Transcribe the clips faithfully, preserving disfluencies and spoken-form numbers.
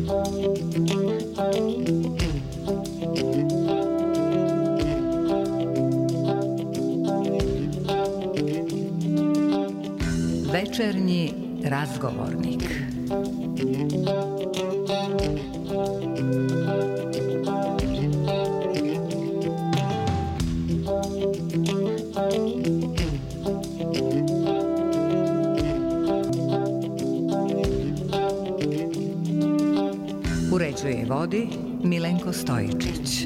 Večernji razgovornik. Uređuje i vodi Milenko Stojičić.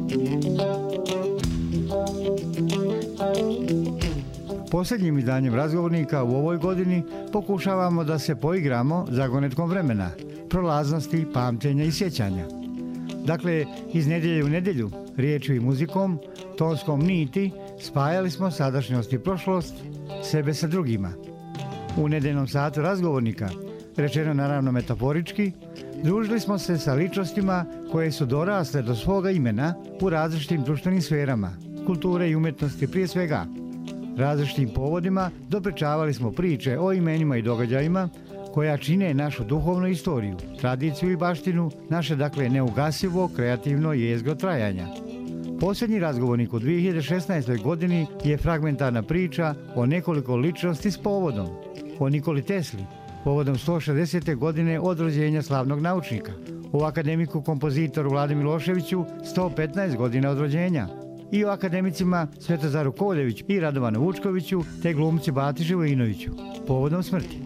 Posljednjim izdanjem razgovornika u ovoj godini pokušavamo da se poigramo zagonetkom vremena, prolaznosti, pamćenja i sjećanja. Dakle, iz nedjelje u nedjelju, riječju i muzikom, tonskom niti, spajali smo sadašnjost i prošlost, sebe sa drugima. U nedjeljnom satu razgovornika, rečeno naravno metaforički, družili smo se sa ličnostima koje su dorasle do svoga imena u različitim društvenim sferama, kulture i umjetnosti prije svega. Različitim povodima dopričavali smo priče o imenima i događajima koja čine našu duhovnu istoriju, tradiciju i baštinu, naše dakle neugasivo, kreativno jezgro trajanja. Posljednji razgovornik u dvije hiljade šesnaestoj godini je fragmentarna priča o nekoliko ličnosti s povodom. O Nikoli Tesli, povodom sto šezdesete godine od rođenja slavnog naučnika. O akademiku kompozitoru Vladi Miloševiću, sto petnaest godina od rođenja. I o akademicima Svetozaru Koljeviću i Radovanu Vučkoviću, te glumci Bati Živojinoviću, povodom smrti.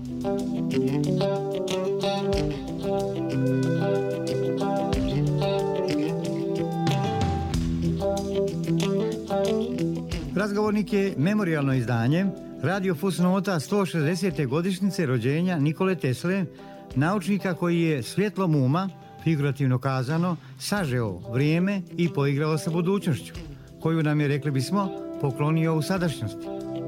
Razgovornik je memorijalno izdanje radio fusnota sto šezdesete godišnjice rođenja Nikole Tesle, naučnika koji je svjetlom uma, figurativno kazano, sažeo vrijeme i poigrao sa budućnošću, koju nam je, rekli bismo, poklonio u sadašnjosti.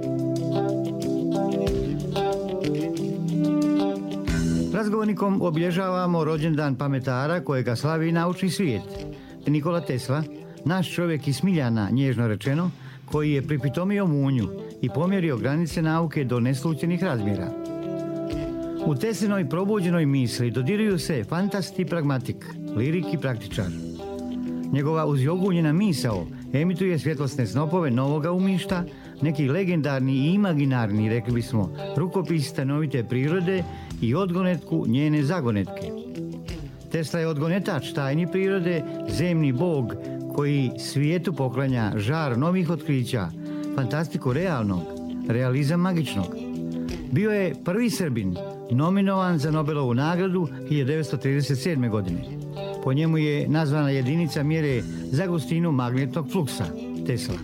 Razgovornikom obilježavamo rođendan pametara kojega slavi naučni svijet. Nikola Tesla, naš čovjek iz Smiljana, nježno rečeno, koji je pripitomio munju i pomjerio granice nauke do neslućenih razmjera. U Teslinoj probuđenoj misli dodiruju se fantast i pragmatik, lirik i praktičar. Njegova uzjogunjena misao emituje svjetlosne snopove novoga umišta, neki legendarni i imaginarni, rekli bismo, rukopis stanovite prirode i odgonetku njene zagonetke. Tesla je odgonetač tajni prirode, zemni bog koji svijetu poklanja žar novih otkrića, fantastiku realnog, realizam magičnog. Bio je prvi Srbin nominovan za Nobelovu nagradu hiljadu devetsto trideset sedme. godine. Po njemu je nazvana jedinica mjere za gustinu magnetnog fluksa, Tesla.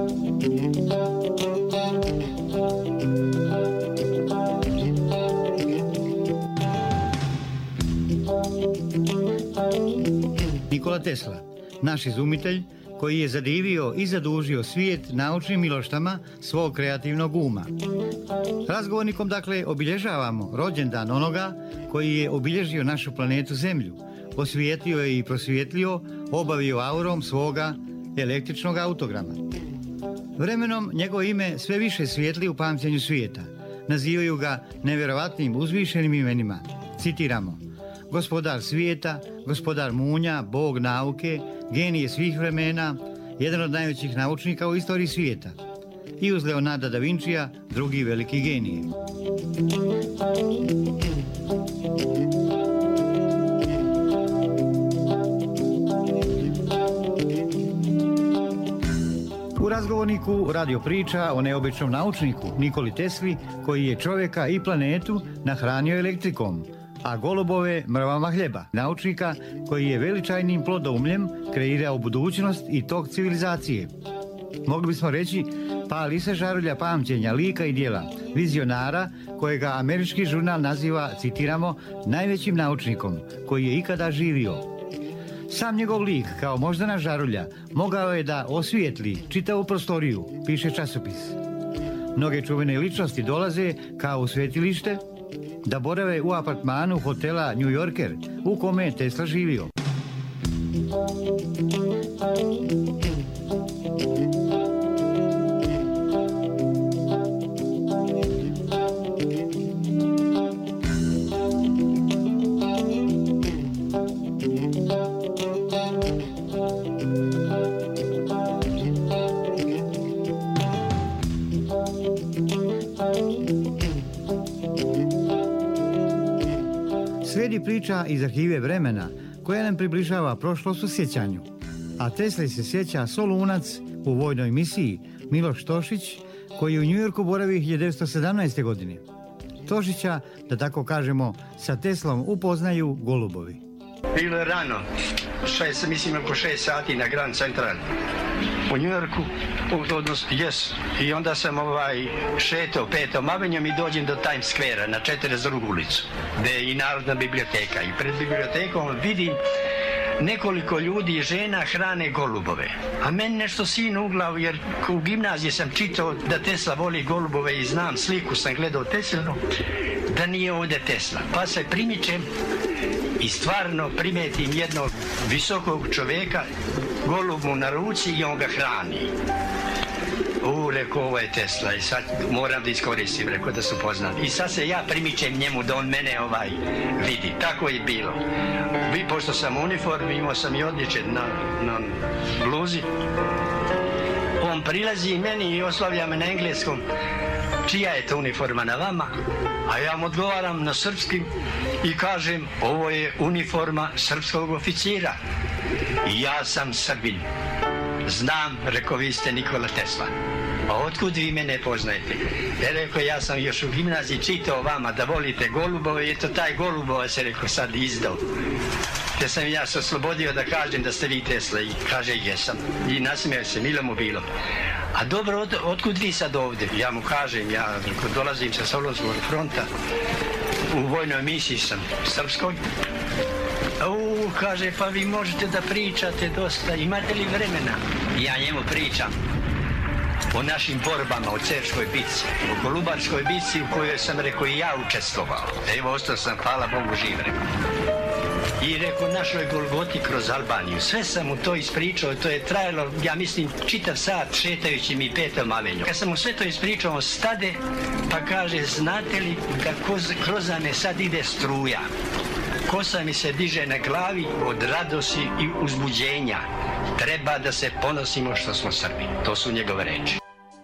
Nikola Tesla, naš izumitelj koji je zadivio i zadužio svijet naučnim miloštama svog kreativnog uma. Razgovornikom dakle obilježavamo rođendan onoga koji je obilježio našu planetu Zemlju, osvijetlio je i prosvijetlio, obavio aurom svoga električnog autograma. Vremenom njegovo ime sve više svijetli u pamćenju svijeta. Nazivaju ga nevjerovatnim uzvišenim imenima. Citiramo: gospodar svijeta, gospodar munja, bog nauke, genije svih vremena, jedan od najvećih naučnika u istoriji svijeta. I uz Leonarda da Vincija, drugi veliki genije. U razgovorniku radio priča o neobičnom naučniku Nikoli Tesli, koji je čovjeka i planetu nahranio elektrikom, a golubove mrvama hljeba. Naučnika koji je veličajnim plodoumljem kreirao budućnost i tok civilizacije. Mogli bismo reći, pali se žarulja pamćenja, lika i djela, vizionara kojega američki žurnal naziva, citiramo, najvećim naučnikom koji je ikada živio. Sam njegov lik, kao moždana žarulja, mogao je da osvijetli čitavu prostoriju, piše časopis. Mnoge čuvene ličnosti dolaze kao u svjetilište da borave u apartmanu hotela New Yorker u kome je Tesla živio. Slijedi priča iz arhive vremena koja nam približava prošlost u sjećanju. A Tesli se sjeća Solunac u vojnoj misiji Miloš Tošić, koji u Njujorku boravi hiljadu devetsto sedamnaeste. godine. Tošića, da tako kažemo, sa Teslom upoznaju golubovi. Bilo je rano, šest, mislim oko šest sati na Grand Central u Njujorku, odnosno, yes. I onda sam ovaj, šetao petom avenijom i dođem do Times Square na četrdeset drugu ulicu, gdje je i Narodna biblioteka. I pred bibliotekom vidim nekoliko ljudi i žena hrane golubove. A meni nešto sinu u glavu, jer u gimnaziji sam čitao da Tesla voli golubove i znam sliku, sam gledao Teslinu, da nije ovdje Tesla. Pa se primičem i stvarno primetim jednog visokog čovjeka, golub mu na ruci i on ga hrani. U, rekao, ovo je Tesla i sad moram da iskoristim, rekao da su poznati. I sad se ja primičem njemu da on mene ovaj vidi. Tako je bilo. Vi, pošto sam u uniformi, imao sam i odličje na, na bluzi. On prilazi meni i oslavlja me na engleskom. Čija je to uniforma na vama? A ja mu odgovaram na srpskim i kažem, ovo je uniforma srpskog oficira. I ja sam Srbin. Znam, rekao, vi ste Nikola Tesla. A otkud vi mene poznajete? Ja rekao, ja sam još u gimnaziji čitao vama da volite golubove i eto taj golubova se, rekao, sad izdao. Te sam ja se oslobodio da kažem da ste vi Tesla i kaže jesam. I nasmijao se, milo mu bilo. A dobro, od, otkud vi sad ovdje? Ja mu kažem, ja rekao, dolazim sa Solunskog fronta, u vojnoj misiji sam srpskoj. U, kaže, pa vi možete da pričate dosta, imate li vremena? Ja njemu pričam o našim borbama, o Cerskoj bici, o Kolubarskoj bici u kojoj sam, rekao, i ja učestvovao. Evo, ostao sam, hvala Bogu, živ, rekao. I rekao, našoj Golgoti kroz Albaniju. Sve sam mu to ispričao, to je trajalo, ja mislim, čitav sat šetajući mi petom avenijom. Kad sam mu sve to ispričao, on stade, pa kaže, znate li da kroz me sad ide struja? Kosa mi se diže na glavi od radosti i uzbuđenja. Treba da se ponosimo što smo Srbi. To su njegove reči.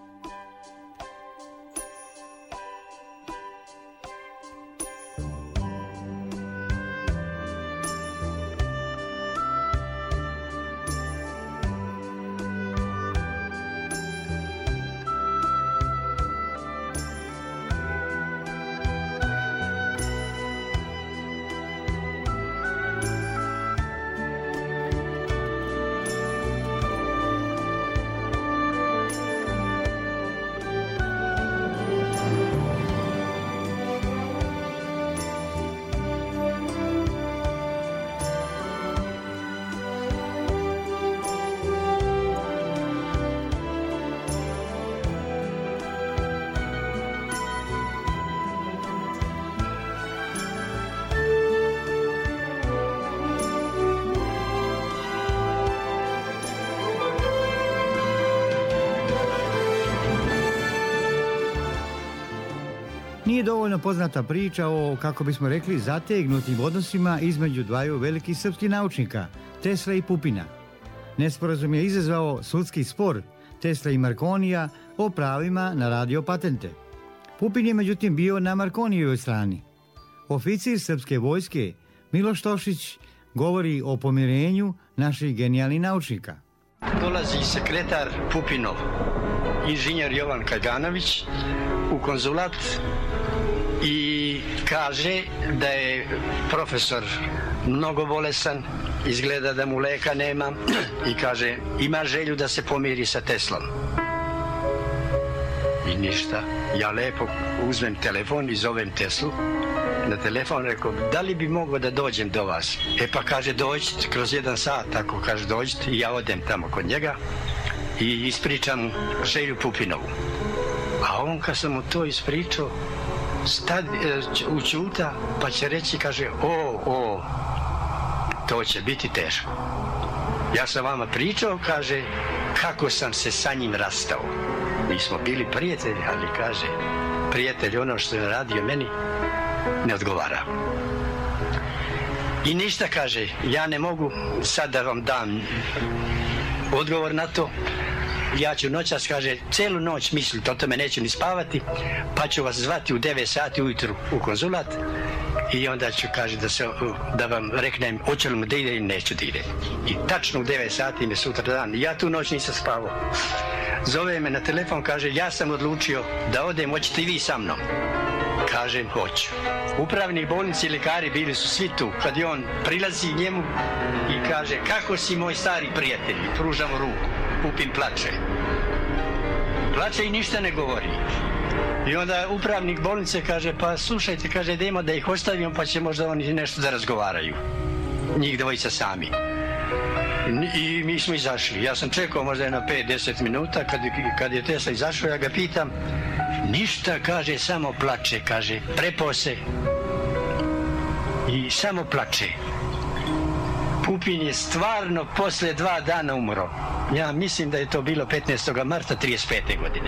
Nije dovoljno poznata priča o, kako bismo rekli, zategnutim odnosima između dvaju velikih srpskih naučnika, Tesla i Pupina. Nesporazum je izazvao sudski spor Tesla i Markonija o pravima na radio patente. Pupin je međutim bio na Markonijevoj strani. Oficir srpske vojske Miloš Tošić govori o pomirenju naših genijalnih naučnika. Dolazi sekretar Pupinov, inženjer Jovan Kaganović, u konzulat i kaže da je profesor mnogo bolesan, izgleda da mu leka nema i kaže ima želju da se pomiri sa Teslom. I ništa, ja lepo uzmem telefon i zovem Teslu. Na telefon rekao, da li bi mogao da dođem do vas? E pa kaže, dođite kroz jedan sat, ako kaže dođite, i ja odem tamo kod njega i ispričam želju Pupinovu. A on kad sam mu to ispričao, stad, učuta, pa će reći, kaže, o, o, to će biti teško. Ja sam vama pričao, kaže, kako sam se sa njim rastao. Mi smo bili prijatelji, ali kaže, prijatelj, ono što je radio meni, ne odgovara. I ništa, kaže, ja ne mogu sad da vam dam odgovor na to. Ja ću noćas, kaže, celu noć misliti o tome, neću ni spavati, pa ću vas zvati u devet sati ujutru u konzulat i onda ću, kaže, da, se, da vam reknem hoće li mu da ide ili neću da ide. I tačno u devet sati me sutra dan, ja tu noć nisam spavao. Zove me na telefon, kaže, ja sam odlučio da odem, hoćete i vi sa mnom? Kažem, hoću. Upravni bolnici i lekari bili su svi tu. Kad je on prilazi njemu i kaže, kako si moj stari prijatelj? I pruža mu ruku. Pupin plače. Plače i ništa ne govori. I onda upravnik bolnice kaže, pa slušajte, kaže, idemo da ih ostavimo, pa će možda oni nešto da razgovaraju. Njih dvojica sami. I mi smo izašli. Ja sam čekao možda jedno pet do deset minuta. Kad, kad je Tesla izašao, ja ga pitam, ništa, kaže, samo plače, kaže, prepao se i samo plače. Pupin je stvarno posle dva dana umro. Ja mislim da je to bilo petnaestog marta trideset pete godine.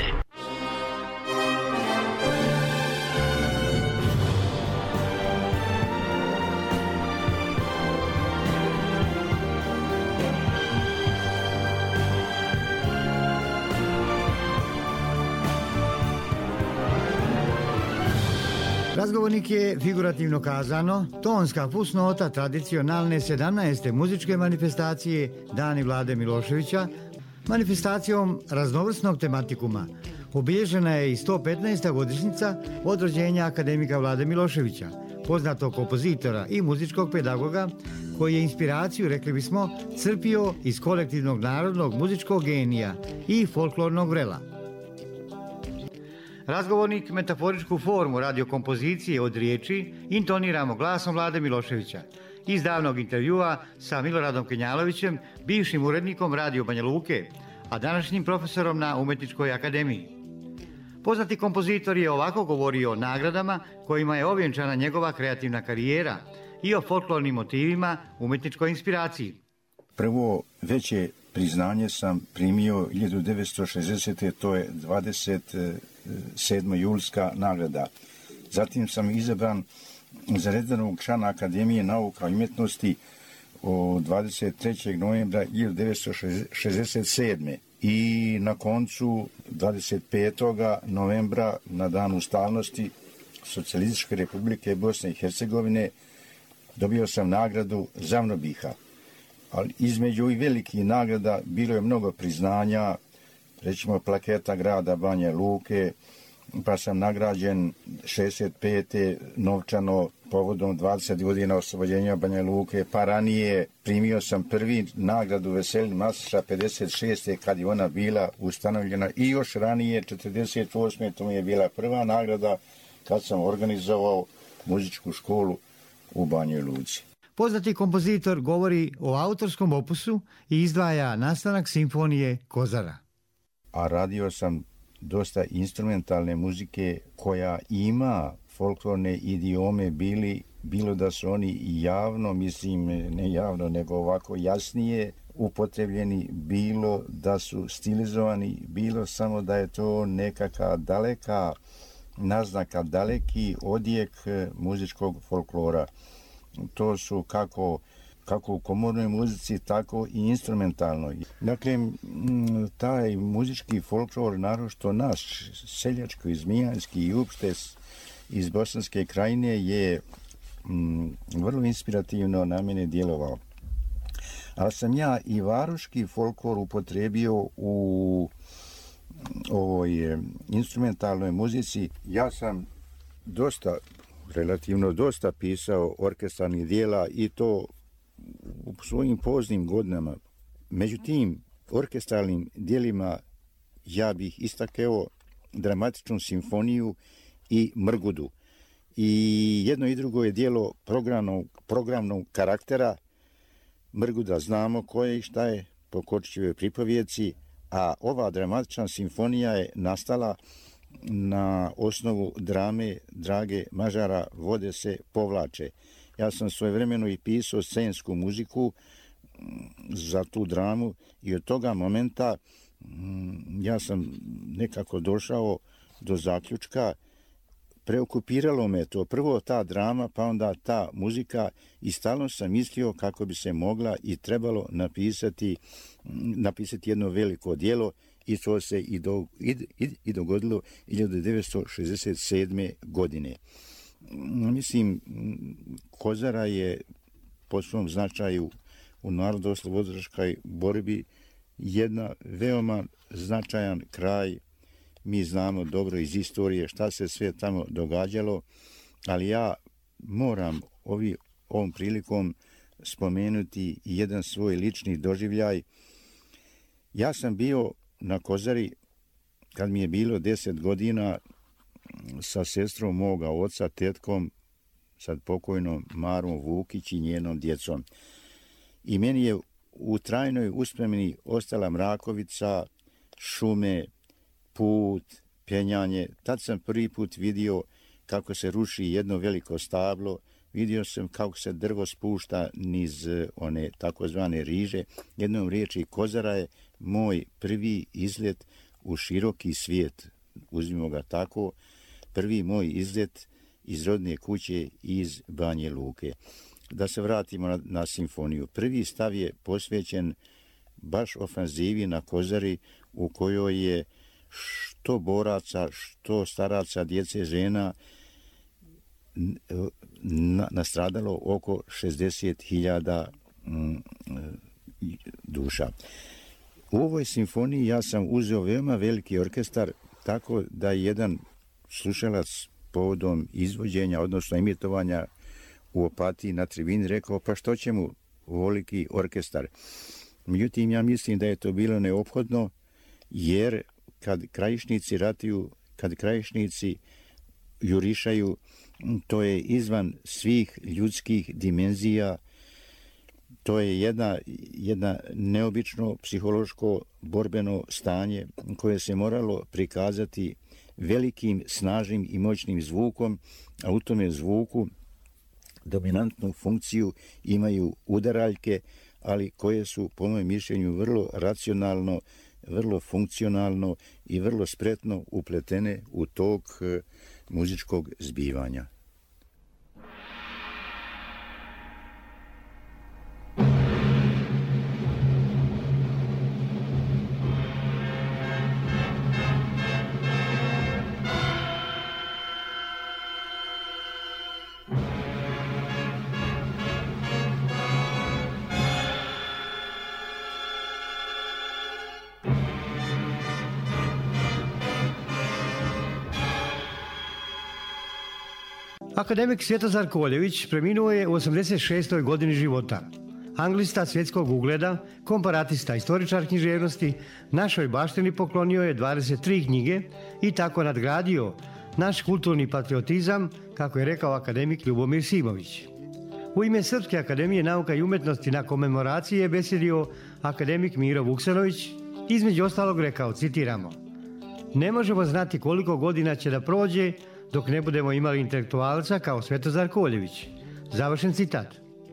Razgovornik je, figurativno kazano, tonska fusnota tradicionalne sedamnaeste muzičke manifestacije Dani Vlade Miloševića, manifestacijom raznovrsnog tematikuma. Obilježena je i sto petnaesta godišnjica od rođenja akademika Vlade Miloševića, poznatog kompozitora i muzičkog pedagoga, koji je inspiraciju, rekli bismo, crpio iz kolektivnog narodnog muzičkog genija i folklornog vrela. Razgovornik metaforičku formu radiokompozicije od riječi intoniramo glasom Vlade Miloševića. Iz davnog intervjua sa Miloradom Kenjalovićem, bivšim urednikom Radio Banja Luke, a današnjim profesorom na Umetničkoj akademiji. Poznati kompozitor je ovako govorio o nagradama kojima je ovjenčana njegova kreativna karijera i o folklornim motivima, umetničkoj inspiraciji. Prvo veće priznanje sam primio hiljadu devetsto šezdesete. to je dvadeset sedma julska nagrada. Zatim sam izabran za redovnog člana Akademije nauka i umjetnosti od dvadeset trećeg novembra hiljadu devetsto šezdeset sedme. I na koncu dvadeset petog novembra na dan ustavnosti Socijalističke republike Bosne i Hercegovine dobio sam nagradu Zavnobiha. Ali između i velikih nagrada bilo je mnogo priznanja, recimo plaketa grada Banja Luke, pa sam nagrađen šezdeset pete novčano povodom dvadeset godina oslobođenja Banja Luke, pa ranije primio sam prvi nagradu Veselin Masiša pedeset šeste kad je ona bila ustanovljena i još ranije četrdeset osme to mi je bila prva nagrada kad sam organizovao muzičku školu u Banjoj Luci. Poznati kompozitor govori o autorskom opusu i izdvaja nastanak simfonije Kozara. A radio sam dosta instrumentalne muzike koja ima folklorne idiome, bili, bilo da su oni javno, mislim ne javno, nego ovako jasnije upotrebljeni, bilo da su stilizovani, bilo samo da je to nekakva daleka naznaka, daleki odjek muzičkog folklora. To su kako, kako u komornoj muzici, tako i instrumentalnoj. Dakle, taj muzički folklor, naročito naš, seljačko, izmijanski i uopšte iz Bosanske krajine je m, vrlo inspirativno na mene djelovao. Ali sam ja i varoški folklor upotrebio u ovoj instrumentalnoj muzici. Ja sam dosta relativno dosta pisao orkestralnih dijela i to u svojim poznim godinama. Među tim orkestralnim dijelima ja bih istakao dramatičnu simfoniju i Mrgudu. I jedno i drugo je dijelo programnog, programnog karaktera. Mrguda znamo koje i šta je po Kočićevoj pripovjeci, a ova dramatična simfonija je nastala na osnovu drame Drage Mažara Vode se povlače. Ja sam svojevremeno i pisao scensku muziku za tu dramu i od toga momenta ja sam nekako došao do zaključka, preokupiralo me to, prvo ta drama, pa onda ta muzika i stalno sam mislio kako bi se mogla i trebalo napisati, napisati jedno veliko djelo i to se i, do, i, i, i dogodilo hiljadu devetsto šezdeset sedme. godine. mislim, Kozara je po svom značaju u narodnooslobodilačkoj borbi jedna veoma značajan kraj. Mi znamo dobro iz istorije šta se sve tamo događalo, ali ja moram ovi, ovom prilikom spomenuti jedan svoj lični doživljaj. Ja sam bio na Kozari kad mi je bilo deset godina sa sestrom moga oca, tetkom, sad pokojnom Marom Vukić i njenom djecom. I meni je u trajnoj uspomeni ostala Mrakovica, šume, put, penjanje. Tad sam prvi put vidio kako se ruši jedno veliko stablo, vidio sam kako se drvo spušta niz one takozvane riže. Jednom riječi, Kozara je moj prvi izlet u široki svijet, uzmimo ga tako, prvi moj izlet iz rodne kuće iz Banje Luke. Da se vratimo na, na simfoniju. Prvi stav je posvećen baš ofanzivi na Kozari u kojoj je što boraca, što staraca, djece, žena nastradalo oko šezdeset hiljada duša. U ovoj simfoniji ja sam uzeo veoma veliki orkestar, tako da jedan slušalac povodom izvođenja, odnosno emitovanja u Opatiji na tribini rekao, pa što će mu ovoliki orkestar? Međutim, ja mislim da je to bilo neophodno, jer kad krajišnici ratuju, kad krajišnici jurišaju, to je izvan svih ljudskih dimenzija, to je jedna, jedna neobično psihološko borbeno stanje koje se moralo prikazati velikim, snažnim i moćnim zvukom, a u tome zvuku dominantnu funkciju imaju udaraljke, ali koje su, po mojem mišljenju, vrlo racionalno, vrlo funkcionalno i vrlo spretno upletene u tok muzičkog zbivanja. Akademik Svetozar Koljević preminuo je u osamdeset šestoj godini života. Anglista svjetskog ugleda, komparatista, istoričar književnosti, našoj baštini poklonio je dvadeset tri knjige i tako nadgradio naš kulturni patriotizam, kako je rekao akademik Ljubomir Simović. U ime Srpske akademije nauka i umetnosti na komemoraciji je besedio akademik Miro Vuksanović, između ostalog rekao, citiramo: "Ne možemo znati koliko godina će da prođe dok ne budemo imali intelektualca kao Svetozar Koljević." Završen citat.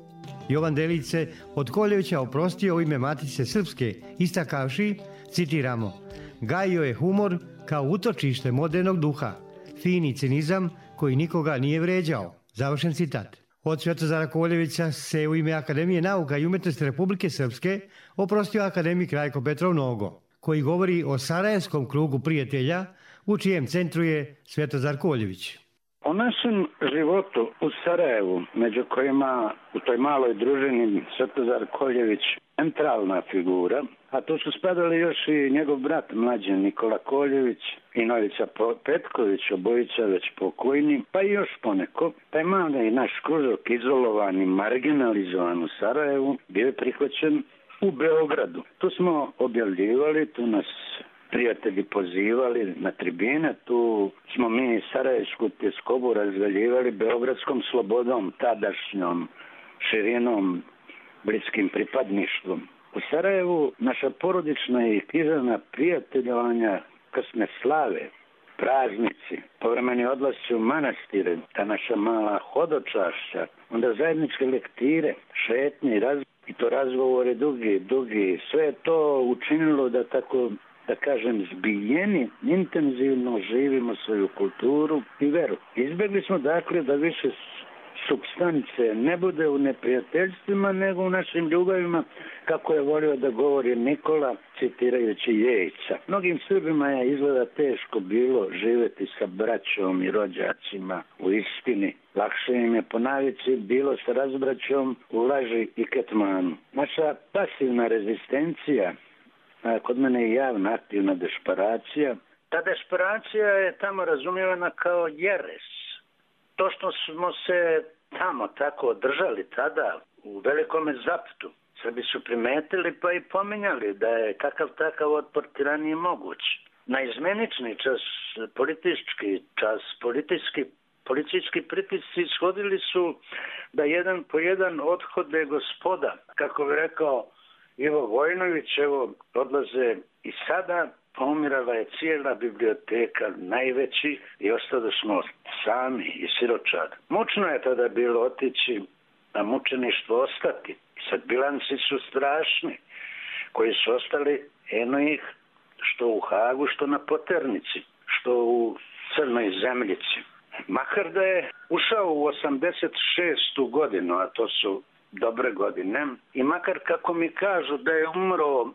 Jovan Delić se od Koljevića oprostio u ime Matice Srpske, istakavši, citiramo: "Gajio je humor kao utočište modernog duha, fini cinizam koji nikoga nije vređao." Završen citat. Od Svetozara Koljevića se u ime Akademije nauka i umetnosti Republike Srpske oprostio akademik Rajko Petrov Nogo, koji govori o Sarajevskom krugu prijatelja, u čijem centru je Svetozar Koljević. O našem životu u Sarajevu, među kojima u toj maloj družini Svetozar Koljević centralna figura, a tu su spadali još i njegov brat mlađi Nikola Koljević i Novica Petković, obojica već pokojni, pa i još poneko. Taj mali naš kružok, izolovan i marginalizovan u Sarajevu, bio je prihvaćen u Beogradu. Tu smo objavljivali, tu nas prijatelji pozivali na tribine, tu smo mi sarajevsku tjeskobu razvaljivali beogradskom slobodom, tadašnjom širinom, bliskim pripadništvom. U Sarajevu naša porodična i književna prijateljovanja, krsne slave, praznici, povremeni odlasci u manastire, ta naša mala hodočašća, onda zajedničke lektire, šetnje i razgovore, i to razgovore dugi, dugi, sve je to učinilo da tako, da kažem, zbijeni, intenzivno živimo svoju kulturu i veru. Izbjegli smo dakle da više supstance ne bude u neprijateljstvima, nego u našim ljubavima, kako je volio da govori Nikola, citirajući Jejca. Mnogim Srbima je izgleda teško bilo živjeti sa braćom i rođacima u istini. Lakše im je po navici bilo sa razbraćom u laži i ketmanu. Naša pasivna rezistencija, a kod mene je javna aktivna desperacija, ta desperacija je tamo razumijevana kao jeres. To što smo se tamo tako održali tada u velikome zaptu, Srbi su primetili pa i pominjali da je kakav takav otpor tiraniji moguć. Na izmenični čas, politički čas, politički, policijski pritisci ishodili su da jedan po jedan odhode gospoda. Kako bi rekao Ivo Vojnović, evo odlaze i sada. Pomirala je cijela biblioteka, najveći, i ostali smo sami i siročad. Mučno je tada bilo otići, a mučeništvo ostati. Sad bilanci su strašni, koji su ostali, eno ih, što u Hagu, što na Poternici, što u Crnoj Zemljici. Makar da je ušao u osamdeset šestu godinu, a to su dobre godine, i makar kako mi kažu da je umro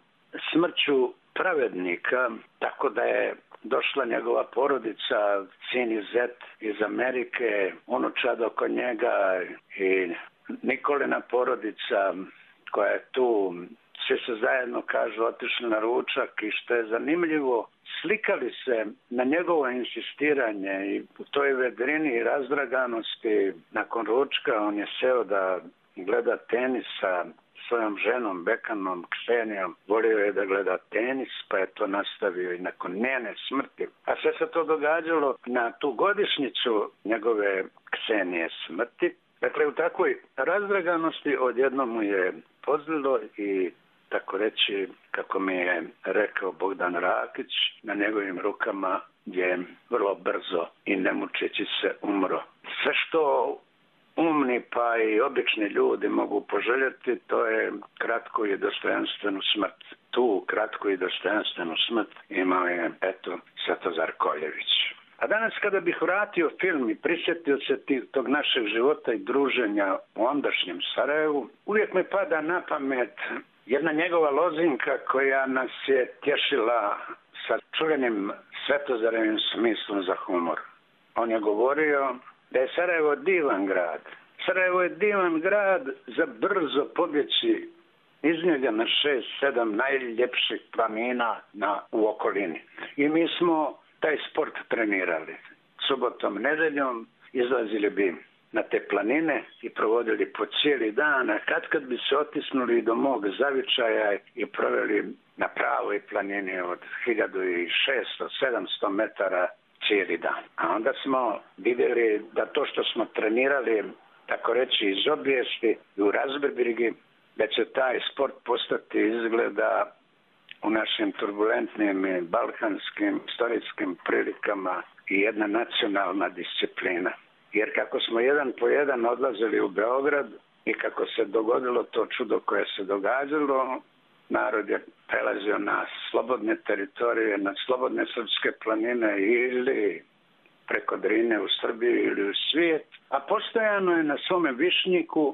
smrću pravednika, tako da je došla njegova porodica, sin i zet iz Amerike, unučad oko njega i Nikolina porodica koja je tu, svi se zajedno, kažu, otišli na ručak i što je zanimljivo, slikali se na njegovo insistiranje i u toj vedrini i razdraganosti nakon ručka on je seo da gleda tenis sa svojom ženom, Bekanom, Ksenijom. Volio je da gleda tenis, pa je to nastavio i nakon njene smrti. A sve se to događalo na tu godišnjicu njegove Ksenije smrti. Dakle, u takvoj razdraganosti odjednom mu je pozlilo i, tako reći, kako mi je rekao Bogdan Rakić, na njegovim rukama je vrlo brzo i ne mučeći se umro. Sve što umni pa i obični ljudi mogu poželjeti, to je kratku i dostojanstvenu smrt. Tu kratku i dostojanstvenu smrt imao je, eto, Svetozar Koljević. A danas kada bih vratio film i prisjetio se tog našeg života i druženja u ondašnjem Sarajevu, uvijek mi pada na pamet jedna njegova lozinka koja nas je tješila sa čuvenim Svetozarevim smislom za humor. On je govorio da je Sarajevo divan grad. Sarajevo je divan grad za brzo pobjeći iz njega na šest, sedam najljepših planina na, u okolini. I mi smo taj sport trenirali. Subotom, nedeljom izlazili bi na te planine i provodili po cijeli dan, a kad kad bi se otisnuli do mog zavičaja i proveli na pravoj planini od hiljadu šesto do sedamsto metara cijeli dan. A onda smo vidjeli da to što smo trenirali, tako reći, iz obijesti i u razbibrigi, da će taj sport postati izgleda u našim turbulentnim balkanskim istorijskim prilikama i jedna nacionalna disciplina. Jer kako smo jedan po jedan odlazili u Beograd i kako se dogodilo to čudo koje se događalo, narod je prelazio na slobodne teritorije, na slobodne srpske planine ili preko Drine u Srbiji ili u svijet, a postojano je na svome višnjiku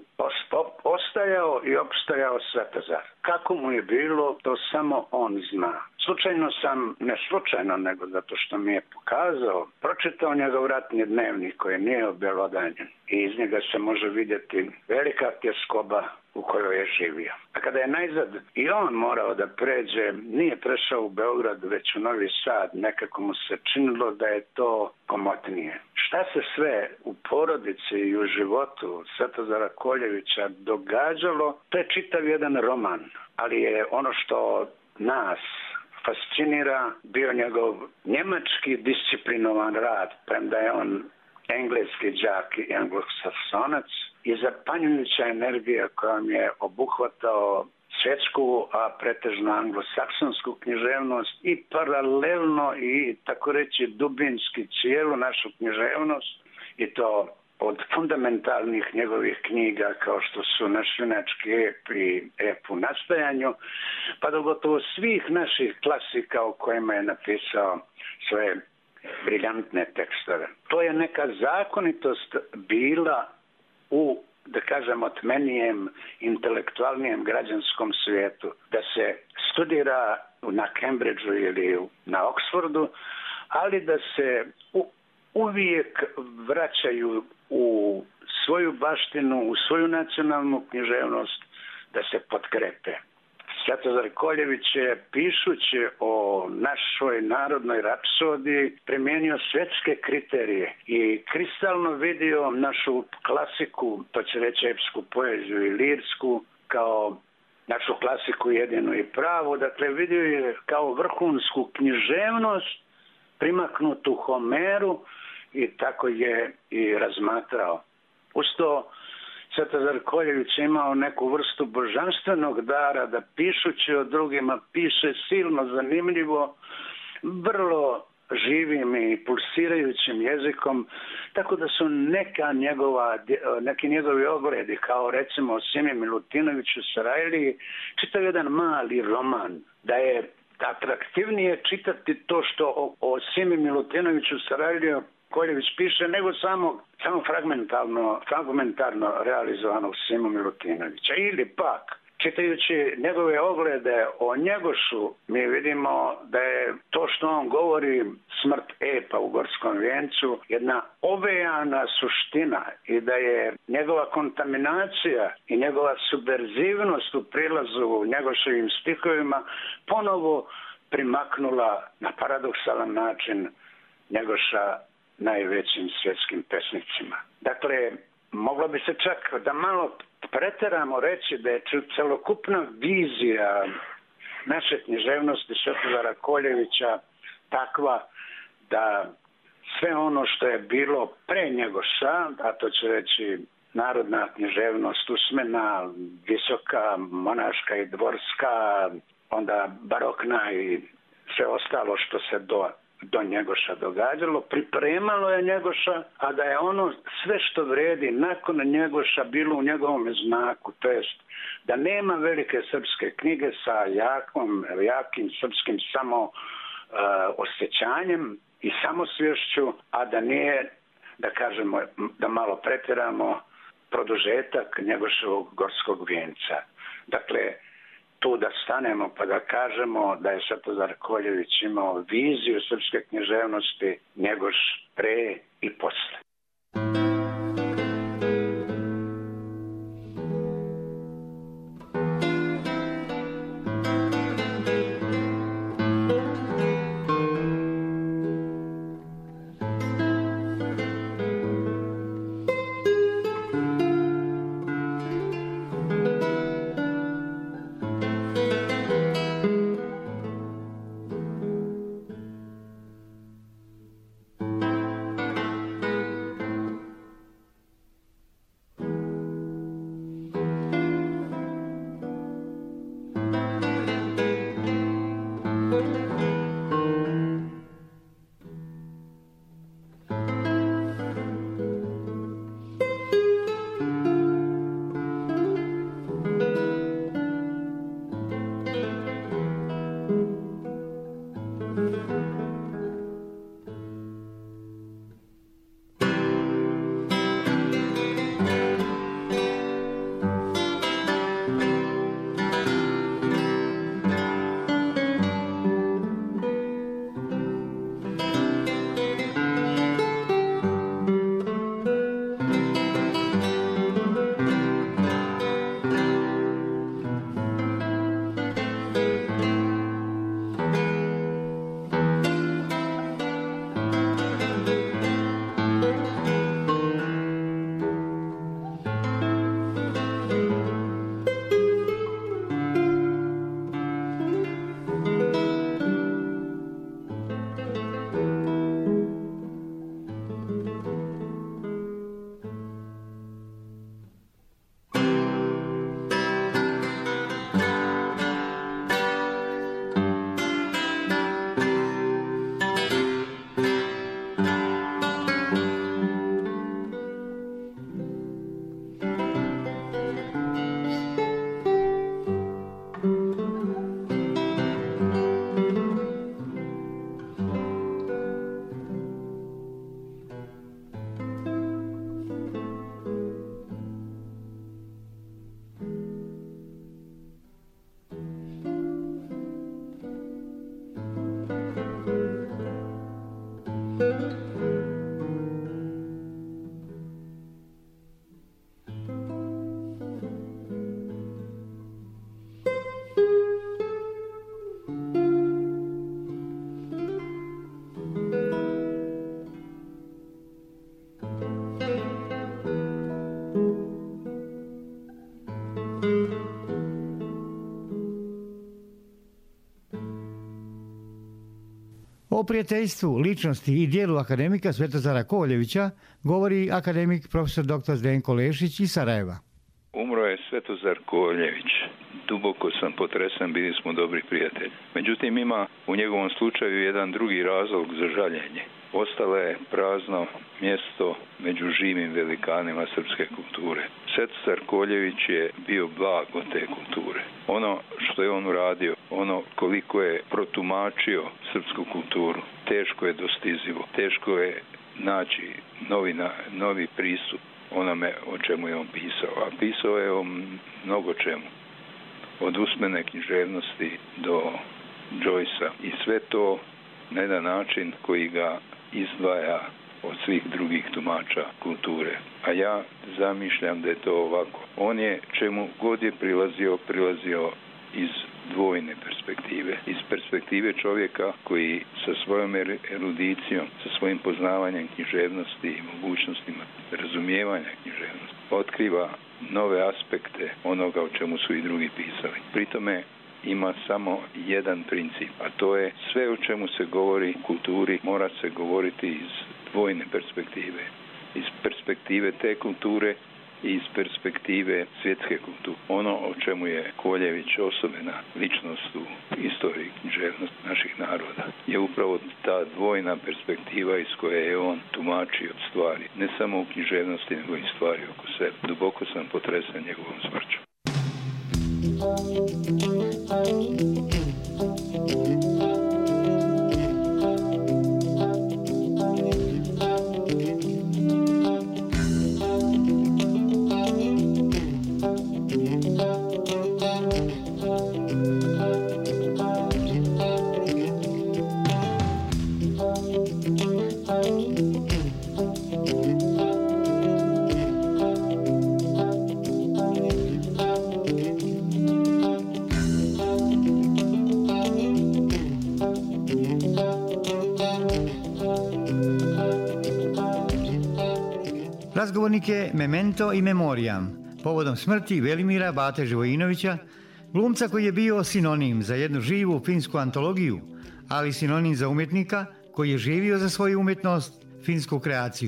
ostajao i opstajao Svetozar. Kako mu je bilo, to samo on zna. Slučajno sam, ne slučajno, nego zato što mi je pokazao, pročitao njegov ratni dnevnik koji nije objelodanjen i iz njega se može vidjeti velika tjeskoba u kojoj je živio. A kada je najzad i on morao da pređe, nije prešao u Beograd, već u Novi Sad, nekako mu se činilo da je to komotnije. Šta se sve u porodici i u životu Svetozara Koljevića događalo, to je čitav jedan roman, ali je ono što nas fascinira bio njegov njemački disciplinovan rad, premda je on engleski đak i anglosaksonac, i zapanjujuća energija kojom je obuhvatao svjetsku, a pretežno anglosaksonsku književnost i paralelno i, tako reći, dubinski cijelu našu književnost, i to od fundamentalnih njegovih knjiga kao što su Naš junački ep i Ep u nastajanju, pa do gotovo svih naših klasika o kojima je napisao svoje briljantne tekstove. To je neka zakonitost bila u, da kažem, otmenijem, intelektualnijem građanskom svijetu, da se studira na Cambridgeu ili na Oxfordu, ali da se u, uvijek vraćaju u svoju baštinu, u svoju nacionalnu književnost, da se potkrepe. Svetozar Koljević je, pišući o našoj narodnoj rapsodiji, primijenio svjetske kriterije i kristalno vidio našu klasiku, to će reći epsku poeziju i lirsku, kao našu klasiku jedinu i pravu. Dakle, vidio je kao vrhunsku književnost primaknutu Homeru i tako je i razmatrao. Uz to Svetozar Koljević je imao neku vrstu božanstvenog dara da pišući o drugima piše silno zanimljivo, vrlo živim i pulsirajućim jezikom, tako da su neka njegova, neki njegovi ogledi, kao recimo o Simi Milutinoviću Sarajliji, čitav jedan mali roman, da je atraktivnije čitati to što o, o Simi Milutinoviću Sarajliji Koljević piše, nego samo, samo fragmentarno, fragmentarno realizovanog Simu Milutinovića. Ili pak, čitajući njegove oglede o Njegošu, mi vidimo da je to što on govori, smrt epa u Gorskom vijencu, jedna ovejana suština i da je njegova kontaminacija i njegova subverzivnost u prilazu Njegoševim stihovima ponovo primaknula na paradoksalan način Njegoša najvećim svjetskim pesnicima. Dakle, moglo bi se čak da malo preteramo reći da je celokupna vizija naše književnosti Svetozara Koljevića takva da sve ono što je bilo pre Njegoša, a to će reći narodna književnost usmena, visoka, monaška i dvorska, onda barokna i sve ostalo što se do do Njegoša događalo, pripremalo je Njegoša, a da je ono sve što vredi nakon Njegoša bilo u njegovom znaku, to jest da nema velike srpske knjige sa jakom, jakim srpskim samo uh, osjećanjem i samosvješću, a da nije, da kažemo, da malo pretjeramo, produžetak Njegoševog Gorskog vijenca. Dakle, tu da stanemo pa da kažemo da je Svetozar Koljević imao viziju srpske književnosti Njegoš pre i posle. O prijateljstvu, ličnosti i dijelu akademika Svetozara Koljevića govori akademik profesor doktor Zdenko Lešić iz Sarajeva. Umro je Svetozar Koljević. Duboko sam potresan, bili smo dobri prijatelji. Međutim, ima u njegovom slučaju jedan drugi razlog za žaljenje. Ostalo je prazno mjesto među živim velikanima srpske kulture. Svetozar Koljević je bio blago te kulture. Ono što je on uradio, ono koliko je protumačio srpsku kulturu, teško je dostizivo, teško je naći novi, novi pristup onome o čemu je on pisao. A pisao je o mnogo čemu. Od usmene književnosti do Joycea. I sve to na jedan način koji ga izdvaja od svih drugih tumača kulture. A ja zamišljam da je to ovako. On je čemu god je prilazio, prilazio iz dvojne perspektive. Iz perspektive čovjeka koji sa svojom erudicijom, sa svojim poznavanjem književnosti i mogućnostima razumijevanja književnosti otkriva nove aspekte onoga o čemu su i drugi pisali. Pritome ima samo jedan princip, a to je sve o čemu se govori u kulturi mora se govoriti iz dvojne perspektive. Iz perspektive te kulture i iz perspektive svjetske kulture. Ono o čemu je Koljević osobena ličnost u istoriji književnosti naših naroda je upravo ta dvojna perspektiva iz koje je on tumačio stvari. Ne samo u književnosti, nego i stvari oko sebe. Duboko sam potresen njegovom smrću. Razgovornik je Memento i Memoriam, povodom smrti Velimira Bate Živojinovića, glumca koji je bio sinonim za jednu živu finsku antologiju, ali sinonim za umjetnika koji je živio za svoju umjetnost, finsku kreaciju.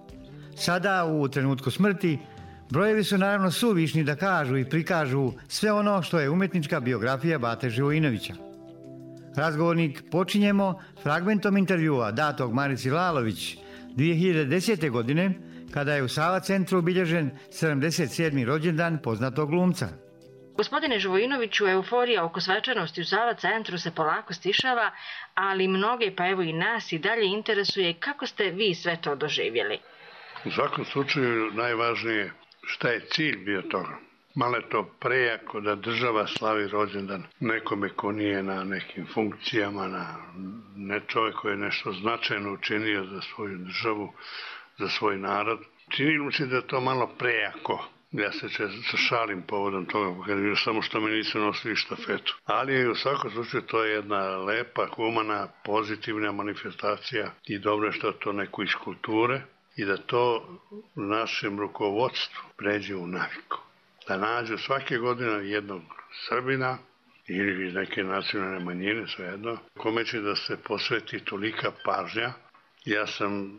Sada, u trenutku smrti, brojevi su naravno suvišni da kažu i prikažu sve ono što je umjetnička biografija Bate Živojinovića. Razgovornik počinjemo fragmentom intervjua datog Marici Lalović dvije hiljade desete. godine, kada je u Sava centru obilježen sedamdeset sedmi rođendan poznatog glumca. Gospodine Živojinoviću, euforija oko svečanosti u Sava centru se polako stišava, ali mnoge, pa evo i nas, i dalje interesuje kako ste vi sve to doživjeli. U svakom slučaju najvažnije šta je cilj bio toga. Malo je to prejako da država slavi rođendan nekome ko nije na nekim funkcijama, na ne čovjek koji je nešto značajno učinio za svoju državu, za svoj narod. Čini mi se da je to malo prejako. Ja se često šalim povodom toga, samo što mi nisu nosili štafetu. Ali u svakom slučaju to je jedna lepa, humana, pozitivna manifestacija i dobro je što to neko iz kulture i da to našem rukovodstvu pređe u naviku. Da nađu svake godine jednog Srbina ili iz neke nacionalne manjine, svejedno, kome će da se posveti tolika pažnja. Ja sam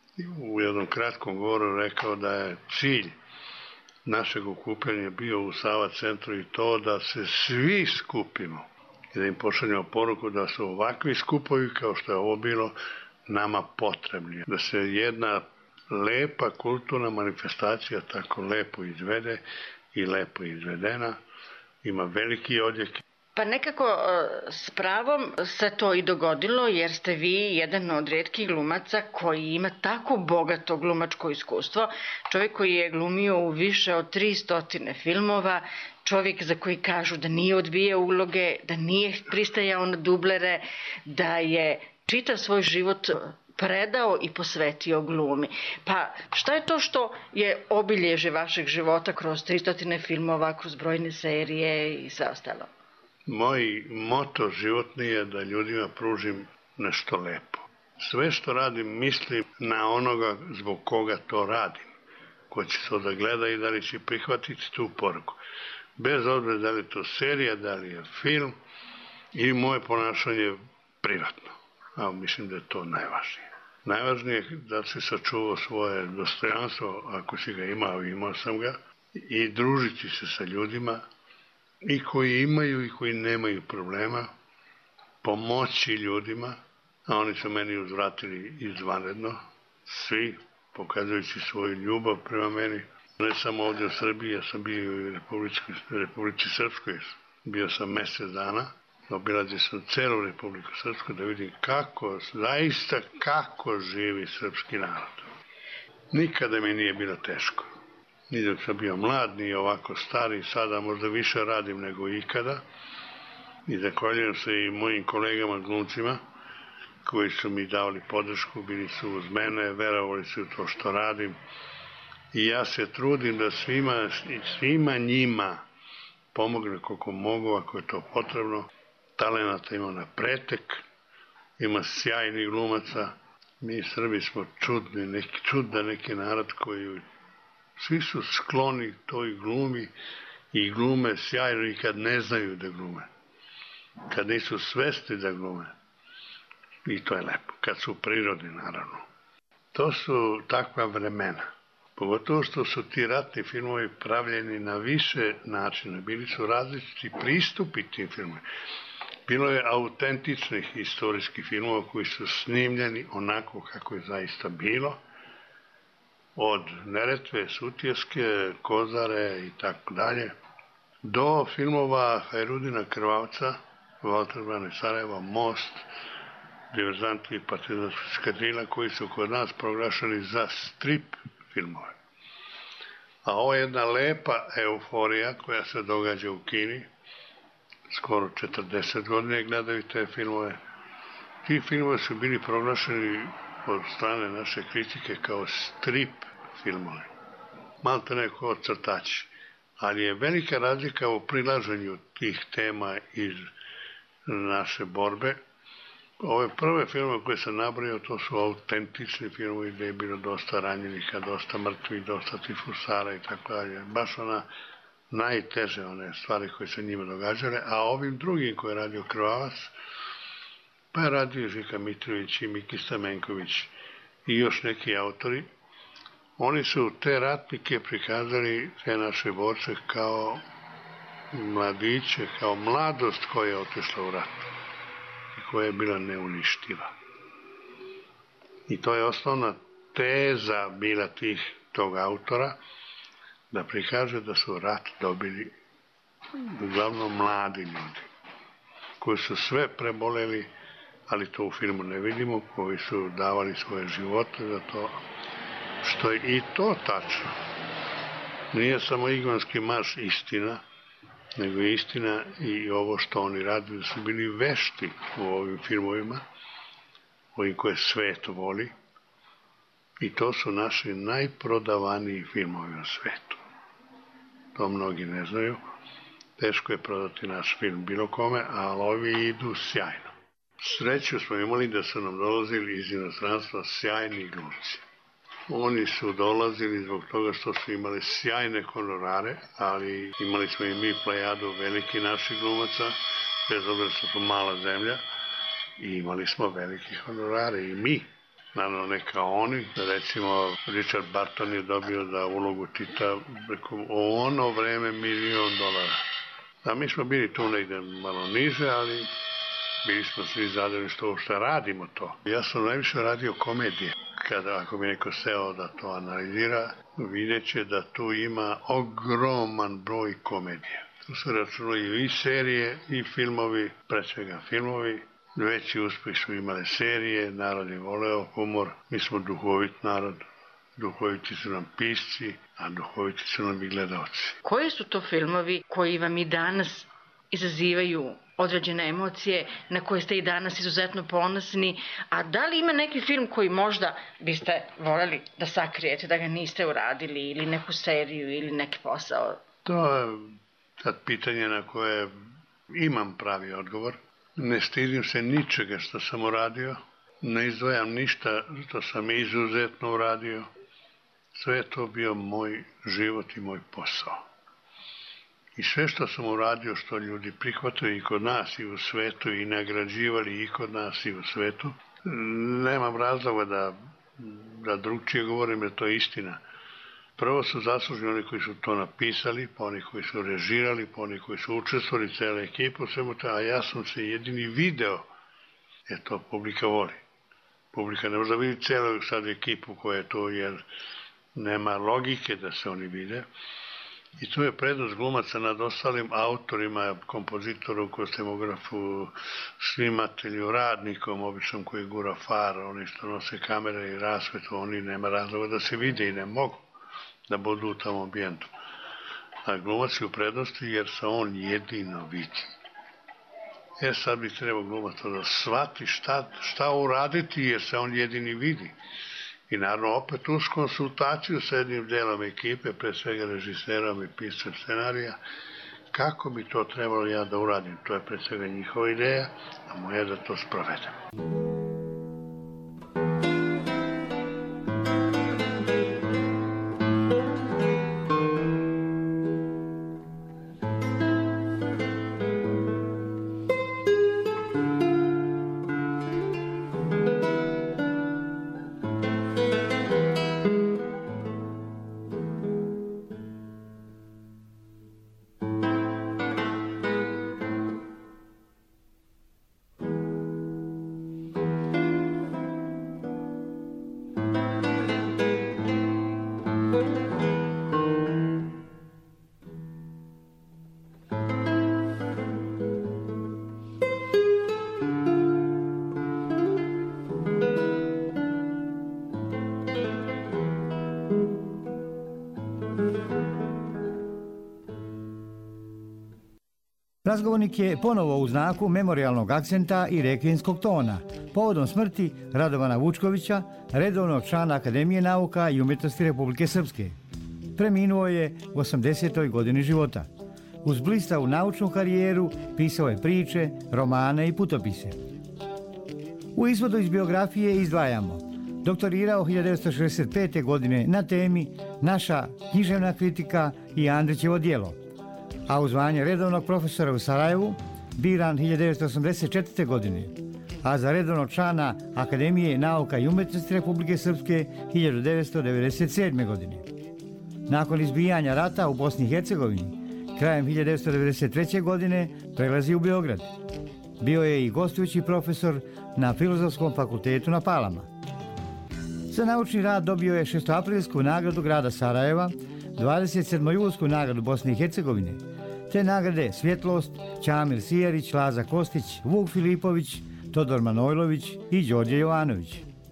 u jednom kratkom govoru rekao da je cilj našeg okupljanja bio u Sava centru i to da se svi skupimo i da im pošaljemo poruku da su ovakvi skupovi kao što je ovo bilo nama potrebni. Da se jedna lepa kulturna manifestacija tako lepo izvede i lepo izvedena, ima veliki odjek. Pa nekako s pravom se to i dogodilo jer ste vi jedan od rijetkih glumaca koji ima tako bogato glumačko iskustvo, čovjek koji je glumio u više od tristo filmova, čovjek za koji kažu da nije odbijao uloge, da nije pristajao na dublere, da je čitav svoj život predao i posvetio glumi. Pa šta je to što je obilježje vašeg života kroz tristo filmova, kroz brojne serije i sve ostalo? Moj moto životni je da ljudima pružim nešto lepo. Sve što radim mislim na onoga zbog koga to radim. Ko će to da gleda i da li će prihvatiti tu poruku. Bez obzira da li je to serija, da li je film i moje ponašanje privatno. a mislim da je to najvažnije. Najvažnije je da si sačuvao svoje dostojanstvo, ako si ga imao, imao sam ga, i družiti se sa ljudima, i koji imaju i koji nemaju problema, pomoći ljudima, a oni su meni uzvratili izvanredno, svi, pokazujući svoju ljubav prema meni, ne samo ovdje u Srbiji, ja sam bio u Republici, Republici Srpskoj, bio sam mesec dana, obilazio sam celu Republiku Srpsku da vidim kako, zaista kako živi srpski narod. Nikada mi nije bilo teško. Ni dok sam bio mlad, ni ovako stari, sada možda više radim nego ikada. I zahvaljujem se i mojim kolegama glumcima koji su mi davali podršku, bili su uz mene, verovali su to što radim. I ja se trudim da svima, svima njima pomogne koliko mogu, ako je to potrebno. Talenata ima na pretek, ima sjajnih glumaca. Mi Srbi smo čudni, neki, čudna neki narod koji svi su skloni toj glumi i glume sjajno i kad ne znaju da glume. Kad nisu svesni da glume. I to je lepo. Kad su u prirodi, naravno. To su takva vremena. Pogotovo što su ti ratni filmovi pravljeni na više načina. Bili su različiti pristupi tim filmovima. Bilo je autentičnih istorijskih filmova koji su snimljeni onako kako je zaista bilo. Od Neretve, Sutjeske, Kozare i tako dalje. Do filmova Hajrudina Krvavca, Valter Brane Sarajeva, Most, Diverzanti i partizanska eskadrila koji su kod nas proglašeni za strip filmove. A ovo je jedna lepa euforija koja se događa u Kini. Skoro četrdeset godine gledaju te filmove. Ti filmove su bili proglašeni od strane naše kritike kao strip filmove. Malte neko od crtači. Ali je velika razlika u prilaženju tih tema iz naše borbe. Ove prve filmove koje sam nabrojao, to su autentični filmovi gde je bilo dosta ranjenika, dosta mrtvih, dosta tifusara i tako dalje. Baš ona najteže one stvari koje se njima događale, a ovim drugim koje je radio Krvavac, pa je radio Žika Mitrović i Miki Stamenković i još neki autori, oni su te ratnike prikazali, te naše borce, kao mladiće, kao mladost koja je otišla u ratu i koja je bila neuništiva. I to je osnovna teza bila tih tog autora, da prikaže da su rat dobili uglavnom mladi ljudi, koji su sve preboleli, ali to u filmu ne vidimo, koji su davali svoje živote za to, što je i to tačno. Nije samo Igmanski marš istina, nego je istina i ovo što oni radili, da su bili vešti u ovim filmovima, ovim koje svet voli, i to su naši najprodavaniji filmovi na svetu. To mnogi ne znaju. Teško je prodati naš film bilo kome, ali ovi idu sjajno. Sreću smo imali da su nam dolazili iz inostranstva sjajni glumci. Oni su dolazili zbog toga što su imali sjajne honorare, ali imali smo i mi plejadu veliki naših glumaca, bez obzira što su mala zemlja, i imali smo veliki honorare i mi. Naravno, ne kao oni. Recimo, Richard Barton je dobio za ulogu Tita u ono vreme milion dolara. A mi smo bili tu negde malo niže, ali bili smo svi zadovoljni što uopšte radimo to. Ja sam najviše radio komedije. Kada, ako mi neko seo da to analizira, vidjet će da tu ima ogroman broj komedija. Tu se računaju i serije, i filmovi, pre svega filmovi. Veći uspeh su imale serije, narod je voleo humor, mi smo duhovit narod, duhoviti su nam pisci, a duhoviti su nam i gledalci. Koji su to filmovi koji vam i danas izazivaju određene emocije, na koje ste i danas izuzetno ponosni, a da li ima neki film koji možda biste voljeli da sakrijete, da ga niste uradili, ili neku seriju, ili neki posao? To je sad pitanje na koje imam pravi odgovor. Ne stidim se ničega što sam uradio, ne izdvajam ništa što sam izuzetno uradio. Sve je to bio moj život i moj posao. I sve što sam uradio, što ljudi prihvataju i kod nas i u svetu i nagrađivali i kod nas i u svetu, Nemam razloga da, da drugčije govorim, jer to je istina. Prvo su zaslužni oni koji su to napisali, pa oni koji su režirali, pa oni koji su učestvovali, cele ekipu, svemu to, a ja sam se jedini video, jer to publika voli. Publika ne može da vidi celu sad ekipu koja je to, jer nema logike da se oni vide. I to je prednost glumaca nad ostalim autorima, kompozitoru, kostimografu, snimatelju, radnikom, običnom koji gura far, oni što nose kamere i rasvetu, oni nema razloga da se vide i ne mogu da budu u tom ambijentu. A glumac je u prednosti jer se on jedino vidi. E sad bi trebao glumac da shvati šta, šta uraditi jer se on jedini vidi. I naravno opet uz konsultaciju sa jednim delom ekipe, pre svega režiserom i piscem scenarija, kako bi to trebalo ja da uradim. To je pre svega njihova ideja, a moja je da to sprovedem. Razgovornik je ponovo u znaku memorijalnog akcenta i rekvijemskog tona, povodom smrti Radovana Vučkovića, redovnog člana Akademije nauka i umjetnosti Republike Srpske. Preminuo je u osamdesetoj godini života. Uz blistavu naučnu karijeru pisao je priče, romane i putopise. U izvodu iz biografije izdvajamo: doktorirao hiljadu devetsto šezdeset pete. godine na temi Naša književna kritika i Andrićevo djelo, a u zvanje redovnog profesora u Sarajevu biran hiljadu devetsto osamdeset četvrte. godine, a za redovnog člana Akademije nauka i umjetnosti Republike Srpske hiljadu devetsto devedeset sedme. godine. Nakon izbijanja rata u Bosni i Hercegovini, krajem hiljadu devetsto devedeset treće. godine prelazi u Beograd. Bio je i gostujući profesor na Filozofskom fakultetu na Palama. Za naučni rad dobio je šestoaprilsku nagradu grada Sarajeva, dvadeset sedmojulsku nagradu Bosne i Hercegovine, te nagrade Svjetlost, Ćamil Sijarić, Laza Kostić, Vuk Filipović, Todor Manojlović i Đorđe Jovanović.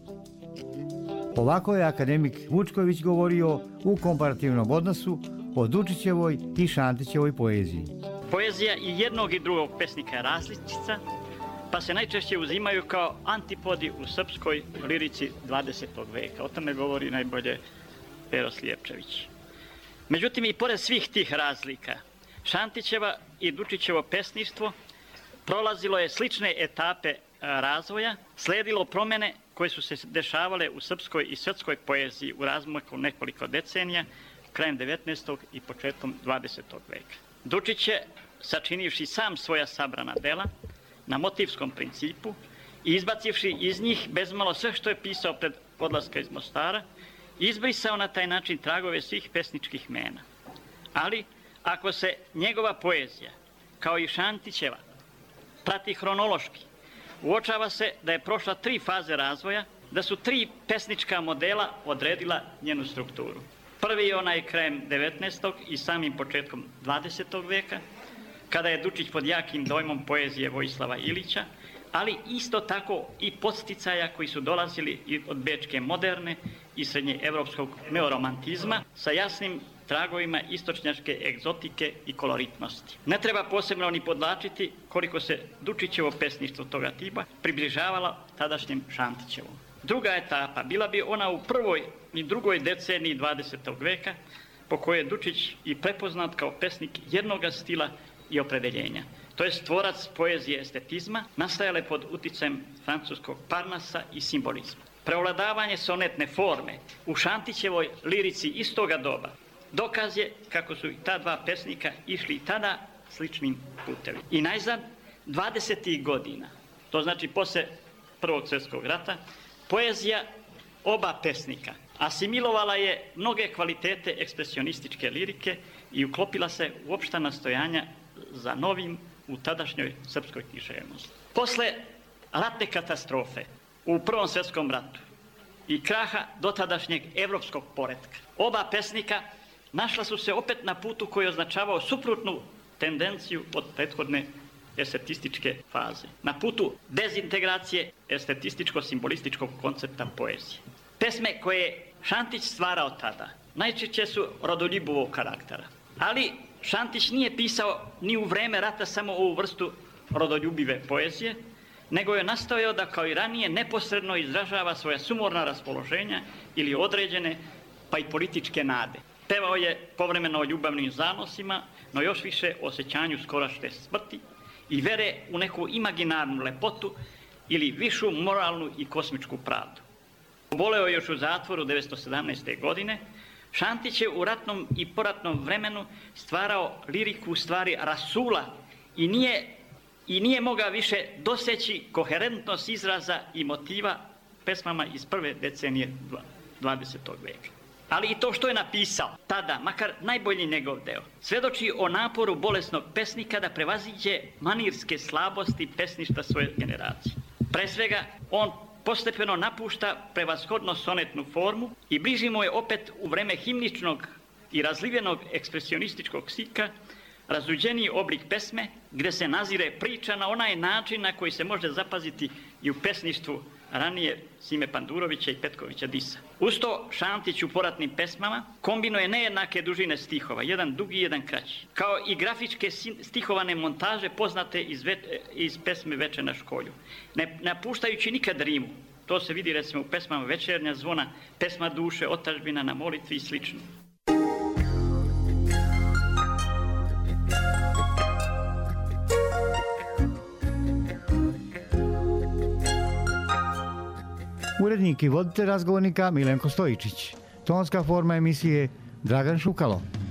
Ovako je akademik Vučković govorio u komparativnom odnosu o Dučićevoj i Šantićevoj poeziji. Poezija i jednog i drugog pesnika je različica, pa se najčešće uzimaju kao antipodi u srpskoj lirici dvadesetog veka. O tome govori najbolje Pero Slijepčević. Međutim, i pored svih tih razlika, Šantićeva i Dučićevo pesništvo prolazilo je slične etape razvoja, sledilo promjene koje su se dešavale u srpskoj i svetskoj poeziji u razmaku nekoliko decenija, krajem devetnaestog i početkom dvadesetog veka. Dučić je, sačinivši sam svoja sabrana dela na motivskom principu i izbacivši iz njih bezmalo sve što je pisao pred odlaska iz Mostara, izbrisao na taj način tragove svih pesničkih mena. Ali, ako se njegova poezija, kao i Šantićeva, prati hronološki, uočava se da je prošla tri faze razvoja, da su tri pesnička modela odredila njenu strukturu. Prvi je onaj krajem devetnaestog i samim početkom dvadesetog veka, kada je Dučić pod jakim dojmom poezije Vojislava Ilića, ali isto tako i podsticaja koji su dolazili od bečke moderne i srednjeevropskog neoromantizma sa jasnim tragovima istočnjačke egzotike i koloritnosti. Ne treba posebno ni podlačiti koliko se Dučićevo pesništvo toga tipa približavalo tadašnjem Šantićevom. Druga etapa bila bi ona u prvoj i drugoj deceniji dvadesetog veka, po kojoj je Dučić i prepoznat kao pesnik jednoga stila i opredeljenja. To je tvorac poezije estetizma, nastajale pod uticajem francuskog parnasa i simbolizma. Preovladavanje sonetne forme u Šantićevoj lirici istoga doba dokaz je kako su i ta dva pesnika išli tada sličnim putevima. I najzad, dvadesetih godina, to znači posle Prvog svjetskog rata, poezija oba pesnika asimilovala je mnoge kvalitete ekspresionističke lirike i uklopila se u opšta nastojanja za novim u tadašnjoj srpskoj književnosti. Posle ratne katastrofe u Prvom svjetskom ratu i kraha dotadašnjeg evropskog poretka, oba pesnika našla su se opet na putu koji je označavao suprotnu tendenciju od prethodne estetističke faze. Na putu dezintegracije estetističko-simbolističkog koncepta poezije. Pesme koje je Šantić stvarao tada najčešće su rodoljubivog karaktera. Ali Šantić nije pisao ni u vreme rata samo ovu vrstu rodoljubive poezije, nego je nastojao da kao i ranije neposredno izražava svoja sumorna raspoloženja ili određene pa i političke nade. Pevao je povremeno o ljubavnim zanosima, no još više o osjećanju skorašnje smrti i vere u neku imaginarnu lepotu ili višu moralnu i kosmičku pravdu. Oboleo je još u zatvoru devetsto sedamnaeste. godine. Šantić je u ratnom i poratnom vremenu stvarao liriku u stvari rasula i nije, i nije mogao više doseći koherentnost izraza i motiva pesmama iz prve decenije dvadesetog. veka. Ali i to što je napisao tada, makar najbolji njegov deo, svedoči o naporu bolesnog pesnika da prevaziđe manirske slabosti pesništva svoje generacije. Pre svega, on postepeno napušta prevashodno sonetnu formu i bliži mu je opet u vreme himničnog i razlivenog ekspresionističkog stila razuđeniji oblik pesme, gde se nazire priča na onaj način na koji se može zapaziti i u pesništvu ranije Sime Pandurovića i Petkovića Disa. Uz to Šantić u poratnim pesmama kombinuje nejednake dužine stihova, jedan dugi i jedan kraći, kao i grafičke stihovane montaže poznate iz, ve, iz pesme Veče na školju, ne napuštajući nikad rimu. To se vidi recimo u pesmama Večernja zvona, pesma duše, otadžbina na molitvi i slično. Urednik i voditelj razgovornika Milenko Stojičić. Tonska forma emisije Dragan Šukalo.